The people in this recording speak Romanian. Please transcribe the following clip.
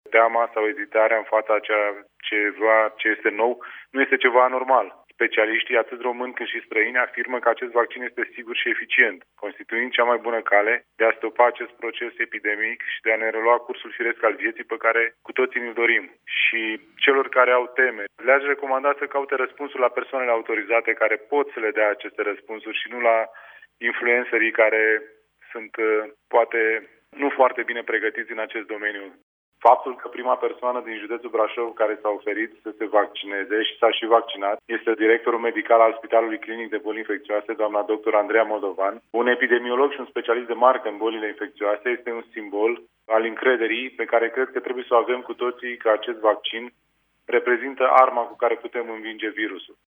teama sau ezitarea în fața ce este nou nu este ceva anormal. Specialiștii, atât români cât și străini, afirmă că acest vaccin este sigur și eficient, constituind cea mai bună cale de a stopa acest proces epidemic și de a ne relua cursul firesc al vieții pe care cu toții ne-l dorim. Și celor care au teme, le-aș recomanda să caute răspunsul la persoanele autorizate care pot să le dea aceste răspunsuri și nu la influencerii care sunt poate nu foarte bine pregătiți în acest domeniu. Faptul că prima persoană din județul Brașov care s-a oferit să se vaccineze și s-a și vaccinat este directorul medical al Spitalului Clinic de Boli Infecțioase, doamna dr. Andreea Moldovan, un epidemiolog și un specialist de marcă în bolile infecțioase, este un simbol al încrederii pe care cred că trebuie să o avem cu toții, că acest vaccin reprezintă arma cu care putem învinge virusul.